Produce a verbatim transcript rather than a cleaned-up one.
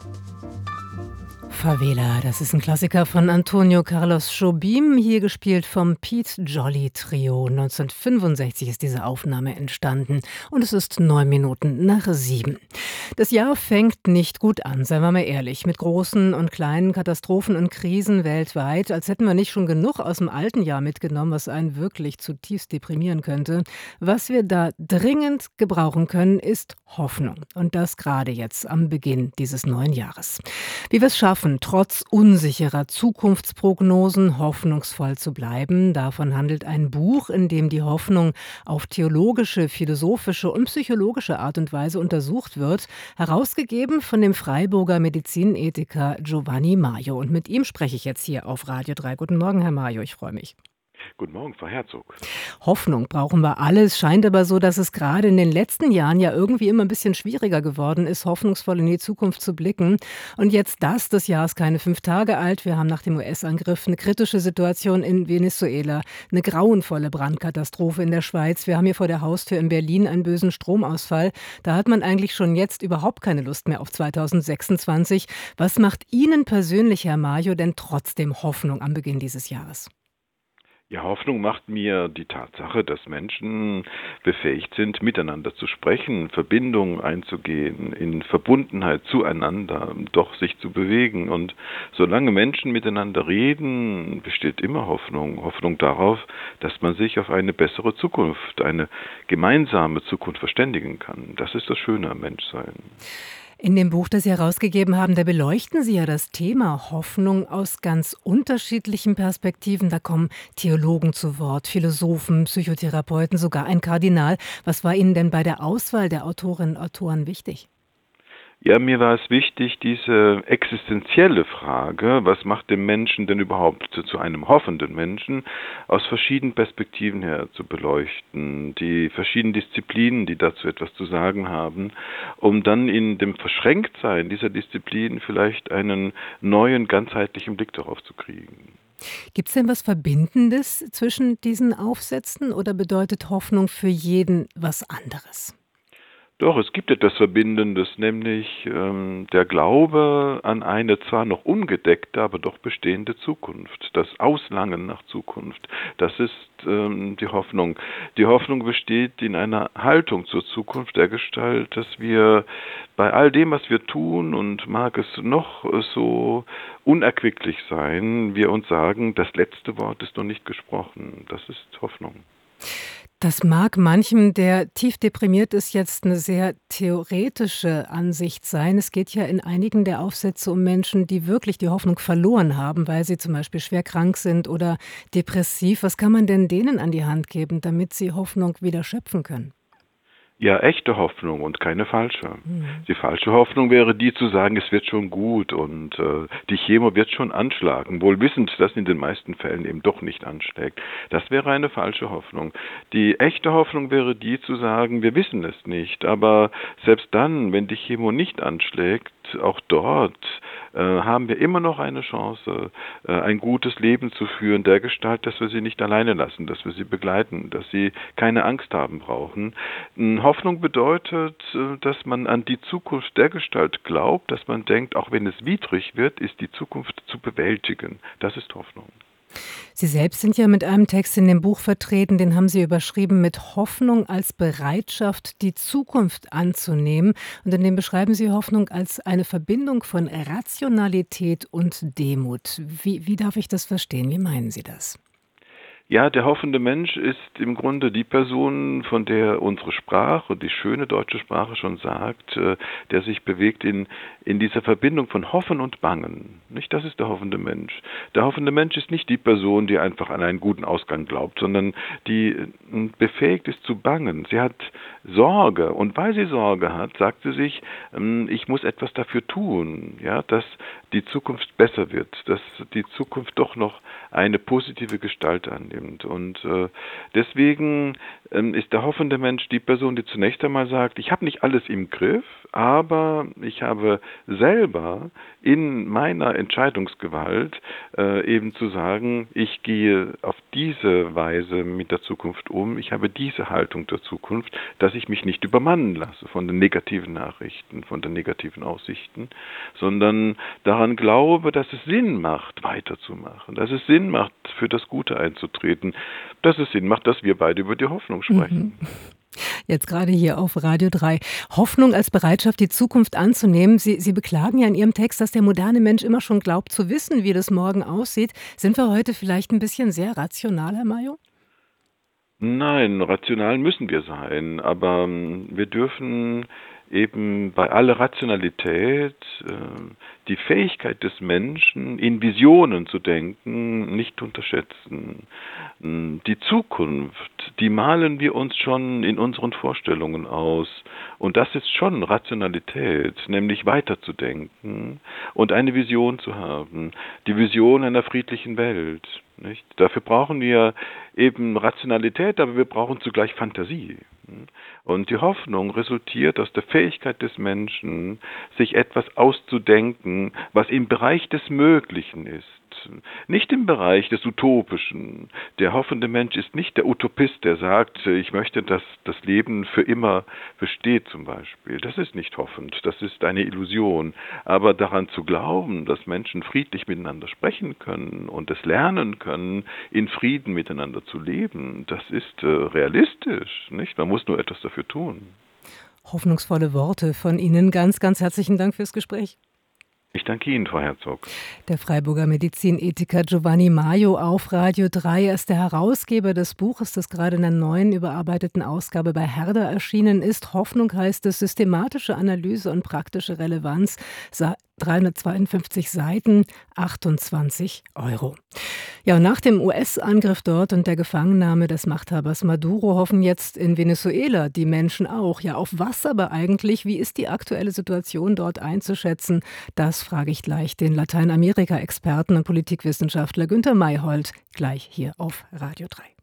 Favela, das ist ein Klassiker von Antonio Carlos Jobim, hier gespielt vom Pete Jolly Trio. neunzehnhundertfünfundsechzig ist diese Aufnahme entstanden und es ist neun Minuten nach sieben. Das Jahr fängt nicht gut an, seien wir mal ehrlich, mit großen und kleinen Katastrophen und Krisen weltweit, als hätten wir nicht schon genug aus dem alten Jahr mitgenommen, was einen wirklich zutiefst deprimieren könnte. Was wir da dringend gebrauchen können, ist Hoffnung, und das gerade jetzt am Beginn dieses neuen Jahres. Wie wir es schaffen, trotz unsicherer Zukunftsprognosen hoffnungsvoll zu bleiben, davon handelt ein Buch, in dem die Hoffnung auf theologische, philosophische und psychologische Art und Weise untersucht wird, herausgegeben von dem Freiburger Medizinethiker Giovanni Maio. Und mit ihm spreche ich jetzt hier auf Radio drei. Guten Morgen, Herr Maio, ich freue mich. Guten Morgen, Frau Herzog. Hoffnung brauchen wir alle. Es scheint aber so, dass es gerade in den letzten Jahren ja irgendwie immer ein bisschen schwieriger geworden ist, hoffnungsvoll in die Zukunft zu blicken. Und jetzt das, das Jahr ist keine fünf Tage alt. Wir haben nach dem U S-Angriff eine kritische Situation in Venezuela, eine grauenvolle Brandkatastrophe in der Schweiz. Wir haben hier vor der Haustür in Berlin einen bösen Stromausfall. Da hat man eigentlich schon jetzt überhaupt keine Lust mehr auf zweitausendsechsundzwanzig. Was macht Ihnen persönlich, Herr Maio, denn trotzdem Hoffnung am Beginn dieses Jahres? Ja, Hoffnung macht mir die Tatsache, dass Menschen befähigt sind, miteinander zu sprechen, Verbindungen einzugehen, in Verbundenheit zueinander, doch sich zu bewegen. Und solange Menschen miteinander reden, besteht immer Hoffnung. Hoffnung darauf, dass man sich auf eine bessere Zukunft, eine gemeinsame Zukunft verständigen kann. Das ist das Schöne am Menschsein. In dem Buch, das Sie herausgegeben haben, da beleuchten Sie ja das Thema Hoffnung aus ganz unterschiedlichen Perspektiven. Da kommen Theologen zu Wort, Philosophen, Psychotherapeuten, sogar ein Kardinal. Was war Ihnen denn bei der Auswahl der Autorinnen und Autoren wichtig? Ja, mir war es wichtig, diese existenzielle Frage, was macht den Menschen denn überhaupt zu einem hoffenden Menschen, aus verschiedenen Perspektiven her zu beleuchten, die verschiedenen Disziplinen, die dazu etwas zu sagen haben, um dann in dem Verschränktsein dieser Disziplinen vielleicht einen neuen, ganzheitlichen Blick darauf zu kriegen. Gibt es denn was Verbindendes zwischen diesen Aufsätzen oder bedeutet Hoffnung für jeden was anderes? Doch, es gibt etwas Verbindendes, nämlich ähm, der Glaube an eine zwar noch ungedeckte, aber doch bestehende Zukunft. Das Auslangen nach Zukunft, das ist ähm, die Hoffnung. Die Hoffnung besteht in einer Haltung zur Zukunft der Gestalt, dass wir bei all dem, was wir tun, und mag es noch so unerquicklich sein, wir uns sagen, das letzte Wort ist noch nicht gesprochen. Das ist Hoffnung. Das mag manchem, der tief deprimiert ist, jetzt eine sehr theoretische Ansicht sein. Es geht ja in einigen der Aufsätze um Menschen, die wirklich die Hoffnung verloren haben, weil sie zum Beispiel schwer krank sind oder depressiv. Was kann man denn denen an die Hand geben, damit sie Hoffnung wieder schöpfen können? Ja, echte Hoffnung und keine falsche. Mhm. Die falsche Hoffnung wäre die zu sagen, es wird schon gut und äh, die Chemo wird schon anschlagen, wohl wissend, dass in den meisten Fällen eben doch nicht anschlägt. Das wäre eine falsche Hoffnung. Die echte Hoffnung wäre die zu sagen, wir wissen es nicht, aber selbst dann, wenn die Chemo nicht anschlägt, auch dort äh, haben wir immer noch eine Chance, äh, ein gutes Leben zu führen, dergestalt, dass wir sie nicht alleine lassen, dass wir sie begleiten, dass sie keine Angst haben brauchen. Hoffnung bedeutet, äh, dass man an die Zukunft dergestalt glaubt, dass man denkt, auch wenn es widrig wird, ist die Zukunft zu bewältigen. Das ist Hoffnung. Sie selbst sind ja mit einem Text in dem Buch vertreten, den haben Sie überschrieben mit Hoffnung als Bereitschaft, die Zukunft anzunehmen. Und in dem beschreiben Sie Hoffnung als eine Verbindung von Rationalität und Demut. Wie, wie darf ich das verstehen? Wie meinen Sie das? Ja, der hoffende Mensch ist im Grunde die Person, von der unsere Sprache, die schöne deutsche Sprache schon sagt, äh, der sich bewegt in, in dieser Verbindung von Hoffen und Bangen. Nicht, das ist der hoffende Mensch. Der hoffende Mensch ist nicht die Person, die einfach an einen guten Ausgang glaubt, sondern die äh, befähigt ist zu bangen. Sie hat Sorge, und weil sie Sorge hat, sagt sie sich, ähm, ich muss etwas dafür tun, ja, dass die Zukunft besser wird, dass die Zukunft doch noch eine positive Gestalt annimmt. Und äh, deswegen ähm, ist der hoffende Mensch die Person, die zunächst einmal sagt, ich habe nicht alles im Griff, aber ich habe selber in meiner Entscheidungsgewalt äh, eben zu sagen, ich gehe auf diese Weise mit der Zukunft um, ich habe diese Haltung der Zukunft, dass ich mich nicht übermannen lasse von den negativen Nachrichten, von den negativen Aussichten, sondern daran glaube, dass es Sinn macht, weiterzumachen, dass es Sinn macht, für das Gute einzutreten, dass es Sinn macht, dass wir beide über die Hoffnung sprechen. Mhm. Jetzt gerade hier auf Radio drei. Hoffnung als Bereitschaft, die Zukunft anzunehmen. Sie, Sie beklagen ja in Ihrem Text, dass der moderne Mensch immer schon glaubt zu wissen, wie das morgen aussieht. Sind wir heute vielleicht ein bisschen sehr rational, Herr Mayo? Nein, rational müssen wir sein, aber ähm, wir dürfen eben bei aller Rationalität äh, die Fähigkeit des Menschen, in Visionen zu denken, nicht unterschätzen. Ähm, Die Zukunft, die malen wir uns schon in unseren Vorstellungen aus. Und das ist schon Rationalität, nämlich weiterzudenken und eine Vision zu haben. Die Vision einer friedlichen Welt. Nicht? Dafür brauchen wir eben Rationalität, aber wir brauchen zugleich Fantasie. Und die Hoffnung resultiert aus der Fähigkeit des Menschen, sich etwas auszudenken, was im Bereich des Möglichen ist. Nicht im Bereich des Utopischen. Der hoffende Mensch ist nicht der Utopist, der sagt, ich möchte, dass das Leben für immer besteht zum Beispiel. Das ist nicht hoffend, das ist eine Illusion. Aber daran zu glauben, dass Menschen friedlich miteinander sprechen können und es lernen können, in Frieden miteinander zu leben, das ist äh, realistisch. Nicht? Man muss nur etwas dafür tun. Hoffnungsvolle Worte von Ihnen. Ganz, ganz herzlichen Dank fürs Gespräch. Ich danke Ihnen, Frau Herzog. Der Freiburger Medizinethiker Giovanni Mayo auf Radio drei. Er ist der Herausgeber des Buches, das gerade in der neuen überarbeiteten Ausgabe bei Herder erschienen ist. Hoffnung heißt es, systematische Analyse und praktische Relevanz. dreihundertzweiundfünfzig Seiten, achtundzwanzig Euro. Ja, und nach dem U S-Angriff dort und der Gefangennahme des Machthabers Maduro hoffen jetzt in Venezuela die Menschen auch. Ja, auf was aber eigentlich? Wie ist die aktuelle Situation dort einzuschätzen? Das frage ich gleich den Lateinamerika-Experten und Politikwissenschaftler Günther Mayhold gleich hier auf Radio drei.